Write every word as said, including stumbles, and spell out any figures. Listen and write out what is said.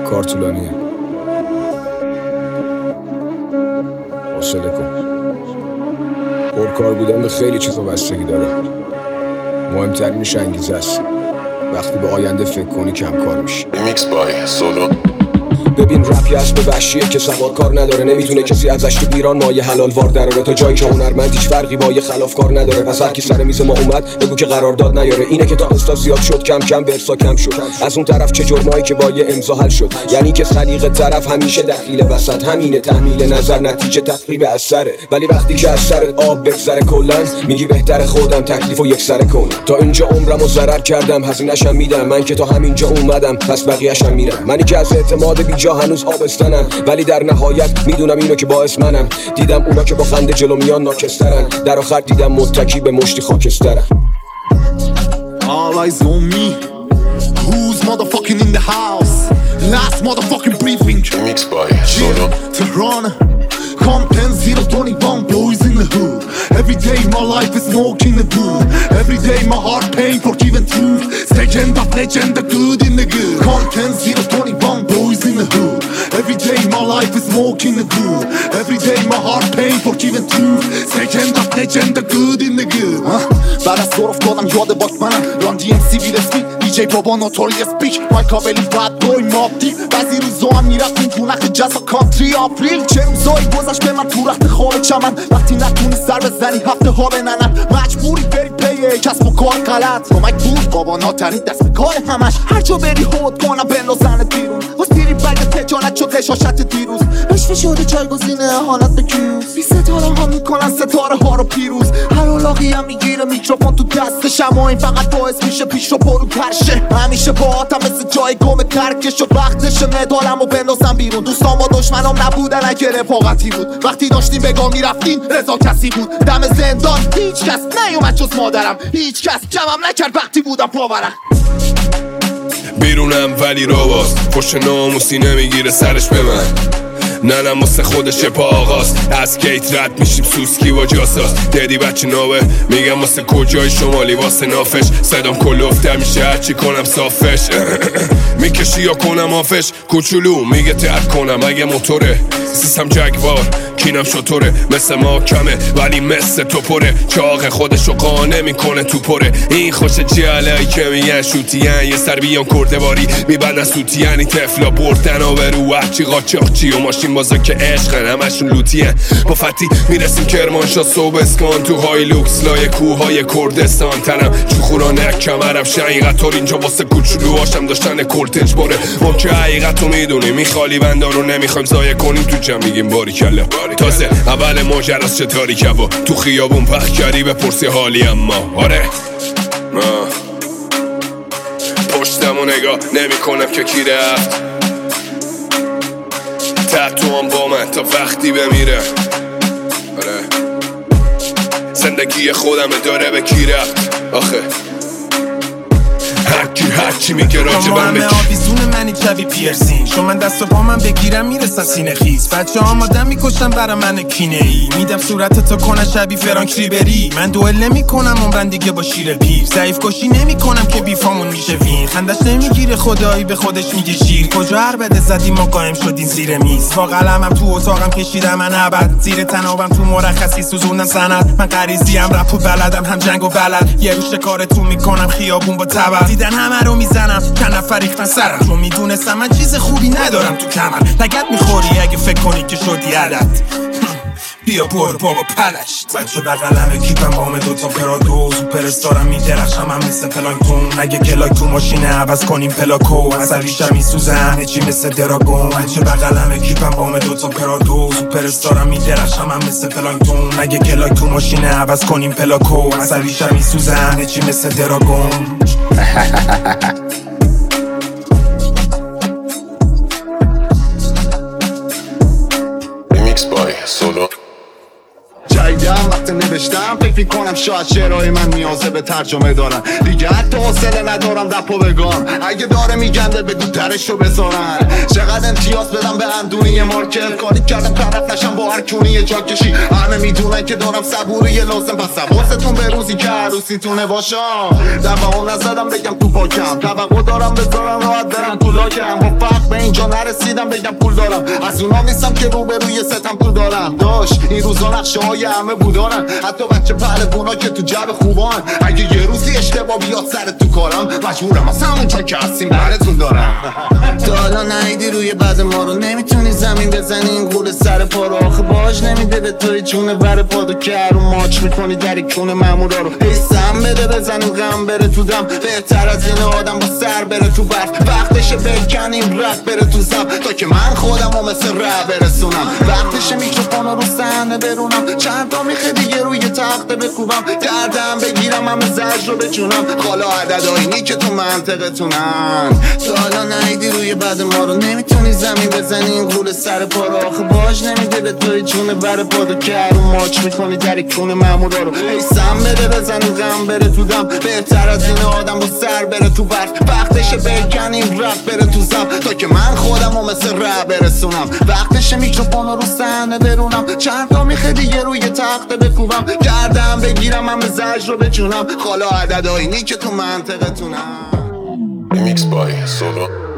کار طولانیه، حوصله کن. پرکار بودن به خیلی چیزا بستگی داره، مهمترینش انگیزه است. وقتی به آینده فکر کنی کم کار میشی. ریمیکس بای سولو. ببین رپ یه اسب وحشیه که سوار کار نداره، نمیتونه کسی ازش تو ایران مایه حلال وار دراره. تا جایی که هنرمند هیچ فرقی با یه خلاف کار نداره. پس هر کی سر میز ما اومد بگو که قرارداد نیاره. اینه که تا استا زیاد شد کم کم برسا کم شد. از اون طرف چه جرمایی که با یه امضا حل شد. یعنی که سلیقه طرف همیشه دخیل وسط. همینه تحمیل نظر نتیجه تقریب اثره. ولی وقتی که از سرت آب بگذره کلن میگی بهتر خودم تکلیفو یک سره کنم. تا اینجا عمرمو ضرر کردم، هزینه‌شم میدم. من که تا همینجا اومدم پس بقیه‌شم میرم. منی که از اعتماد بیجا هنوز آبستنم، ولی در نهایت میدونم اینو که باعث منم. دیدم اونا که با خنده جلو میان ناکسترن، در آخر دیدم متکی به مشتی خاکسترن. All eyes on me. Who's motherfucking in the house? Last motherfucking briefing. ریمیکس بای سولو. Tehran. Come ten zero twenty-one boys in the hood. Every day my life is smoking the good. Every day my heart pain for giving truth. Second of legend, the good in the good. Come ten zero twenty-one boys in the hood. Every day my life is smoking the good. Every day my heart pain for giving truth. Second of legend, the good in the good. بعد از طرف دادم یاد باک منم. ران دی ام سی ویل اسپیک. دی جی بابا نوتوریس بیچ. مای کابلی باد بوی ماب دیپ. بعضی روزا هم میرفتیم تو نخ جاز و کانتری آپریل. چه روزایی گذشت به من تو رخت خواب چمن. وقتی نتونی سر بزنی هفته ها بننم. مجبوری بری پی کسب و کار غلط. کمک بود بابا ناترین دست به کار همش. هر جا بری هود کنم بندازنت بیرون. واسیری بگه تجانت شد رشاشت دیروز. عشق شده جایگزین حالت به کیوز. بی ستاره ها میکنن ستاره ها رو پیروز. هر علاقی هم میگیره میکروفون تو دستشم و این فقط باعث میشه پیش رو پرو کرشه. همیشه با آتم مثل جای گم ترکش شد. وقتش مدالم و بندازم بیرون. دوستان با دشمنام نبودن اگه رفاقتی بود. وقتی داشتیم بگاه میرفتین رضا کسی بود. دم زندان هیچ کس نیومد جز مادرم. هیچ کس جمعم نکرد وقتی بودم پاورم. بیرونم ولی رواست، پشت ناموسی نمیگیره سرش به من. ننم واسه خودش پا آغاز. از گیت رد میشیم سوسکی و جاساس. دیدی بچه ناوه میگم واسه کجای شمالی واسه نافش. صدام کلوفتر میشه هرچی کنم صافش. میکشی یا کنم آفش. کوچولو میگه ترک کنم اگه موتوره. سیسم جگوار کینم شطوره. مثل ما کمه ولی مثل تو پره. چاق خودشو قانه میکنه تو پره. این خوش جلایی که میگن شوتین. یه سر بیان کرده باری میبندن سوتین. تفلا بردن و برو هرچی قاچاقچی و ماشین بازا که عشقن همشون لوتین. با فتی میرسیم کرمانشاه صبح اسکان. تو های لوکس لای کوهای کردستان. تنم چوخورانه کمرم شقیقتار. اینجا واسه کوچولوهاشم داشتن کلتج باره. ما که حقیقتو میدونیم این خالی بندا رو نمیخوایم ضایع کنیم. تو جمع میگیم باریکلا. تازه اول ماجراست چه تاریکه و تو خیابون پخ کردی بپرسی حالی. اما آره پشتمو نگاه نمی کنم که کی رفت. تحتو هم با من تا وقتی بمیره. آره زندگی خودم داره به کی رفت آخه. هرکی هرچی میگه راجه من بگی. آویزون منی چوی پیرسین. شو من دست و پا من بگیرم میرسن سینه خیز. بچه ها آمادن میکشن برا من کینه ای. میدم صورت تا کنه شبی فرانک ریبری. من دوئل نمی کنم عمرن دیگه با شیر پیر. ضعیف کشی نمی کنم که بیفامون میشه وین. خندش نمیگیره خدایی به خودش میگه شیر. کجا هر بده زدیم ما قایم شدیم زیر میز. با قلمم تو اتاقم کشیدم من ابد. زیر تنابم تو مرخصی سوزوندم سند. من غریزیم رپ و بلدم هم جنگ و بلد. یه روش کارتون میکنم خیابون با تبر. دیدن همه رو میزنم چند نفر ریختن سرم. چون میدونستم من چیز خوبی ندارم تو کمر. لگت میخوری اگه فکر کنی که شدی عدد. بیا برو بابا پلشت. بچه بقلمه کیپم بام دوتا پرادو. سوپر استارم میدرخشم هم مثل پلانکتون. اگه کلاک تو ماشینه عوض کنیم پلاکو. عصبیشم میسوزه همه چی مثل دراگون. بچه بقلمه کیپم بام دوتا پرادو. سوپر استارم میدرخشم هم مثل پلانکتون. اگه کلاک تو ماشینه عوض کنیم پلاکو. عصبیشم میسوزه همه چی مثل دراگون. ریمیکس بای سولو. جایدم وقت نوشتم فکر میکنم شاید شعرهای من نیازه به ترجمه دارن. دیگه حتی حوصله ندارم رپو بگم. اگه داره میگنده بگو درشو بذارن. چقدر امتیاز بدم به اندونی مارکت. کاری کردم طرف نشم با هر کونی جا کشی. همه میدونن که دارم صبوری لازم. پس حواستون به روزی که عروسیتونه باشم. دفعه نزدم بگم تو پاکم. توقع دارم بذارم راحت برم تو لاکم. با فرق به اینجا نرسیدم بگم پول دارم. از اونام نیستم که رو به روی ستم تو دارم. داشت این روزا نقشه های همه بودارن، حتی بچه پهلوانا که تو جب خوبان. اگه یه روزی اشتباه بیاد سر تو کارم، مجبورم از همونجا که هستیم براتون دارم. تا حالا نیدی روی بعد ما رو، نمیتونی زمین بزنی این گول سر پا رو. آخه باج نمیده به توی جونه ور پادو که رو ماچ میکنی در کونه مامورا رو. ای سم بده بزنیم غم بره تو دم، بهتر از این آدم با سر بره تو برف. وقتشه بکنیم رفت بره تو زب، تا که من خودم رو مثل ره برسونم. وقتشه میکروفون رو صحنه برونم، چند تا میخه دیگه روی تخته بکوبم. گردم بگیرم همه زج رو بچونم، حالا عددهایی که تو منطقتونن. تا حالا نیدی روی بعد ما رو، نمیتونی زمین بزنی این گول سر پا رو. آخه باج نمیده به توی جونه ور پادو که رو ماچ میکنی در کونه مامورا رو. ای سم بده بزنیم غم بره تو دم، بهتر از این آدم با سر بره تو برف. وقتشه بکنیم رفت بره تو زب، تا که من خودم رو مثل ره برسونم. وقتشه میکروفون رو صحنه برونم، چند تا میخه دیگه روی تخته بکوبم. گردم بگیرم همه زج رو بچونم، حالا عددهایی که تو منطقتونم. Remix by Solo.